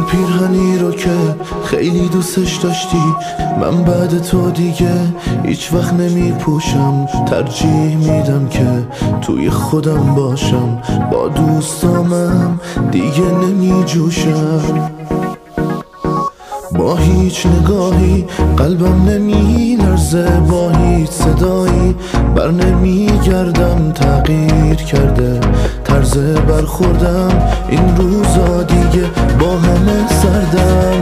پیرهنی رو که خیلی دوستش داشتی، من بعد تو دیگه هیچ وقت نمی پوشم. ترجیح میدم که توی خودم باشم، با دوستامم دیگه نمی جوشم. با هیچ نگاهی قلبم نمی لرزه، با هیچ صدایی بر نمی گردم. تغییر کرده طرز برخوردم، این روزا دیگه با همه سردم.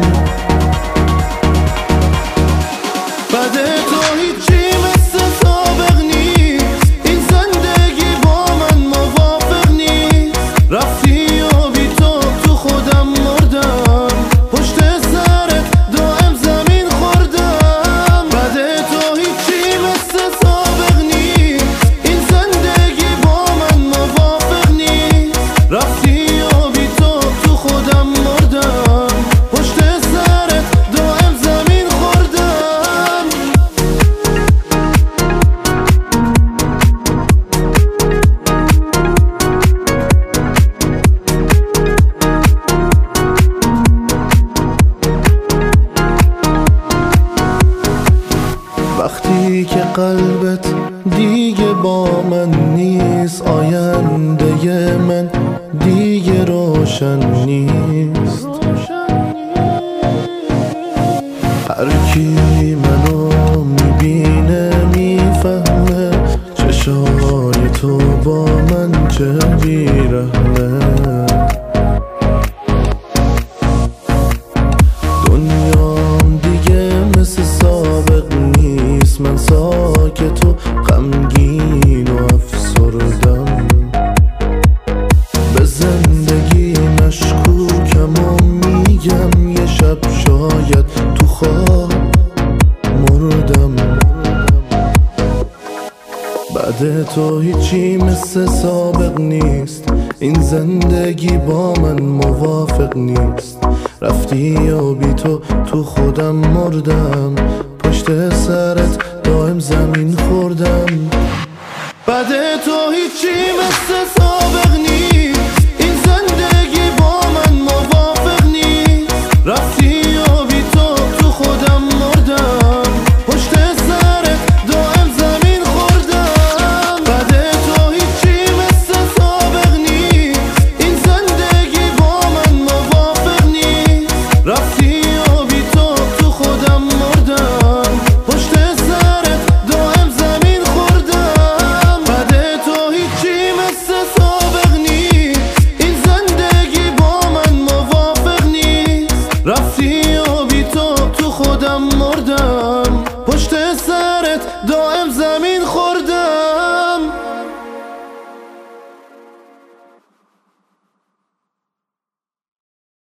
بعد تو هیچی مثل سابق نیست، این زندگی با من موافق نیست. رفتی و بی تو خودم مردم، پشت سرت دائم زمین خوردم. بعد تو هیچی مثل سابق نیست، این زندگی با من موافق نیست. رفتی و بی تو خودم مردم، پشت سرت دائم زمین خوردم. وقتی که قلبت دیگه با من نیست، آینده من دیگه روشن نیست. هر کی منو میبینه میفهمه چشای تو با من چه بیرحمه. دنیام دیگه مثل سابق نیست، من ساکت و غمگین و افسردم. به زندگی مشکوکم و میگم یه شب شاید تو خواب مردم. بعد تو هیچی مثل سابق نیست، این زندگی با من موافق نیست. رفتی و بی تو خودم مردم، پشت سرت دائم زمین خوردم. بعد تو هیچی مثل سابق نیست، این زندگی با من موافق نیست. رفتی و بی تو خودم مردم، پشت سرت دائم زمین خوردم. بعد تو هیچی مثل سابق نیست، این زندگی با من موافق نیست. رفتی و بی تو خودم مردم، پشت سرت دائم زمین خوردم. بعد تو هیچی مثل سابق نیست، این زندگی با من موافق نیست. رفتی و بی تو خودم مردم، پشت سرت دائم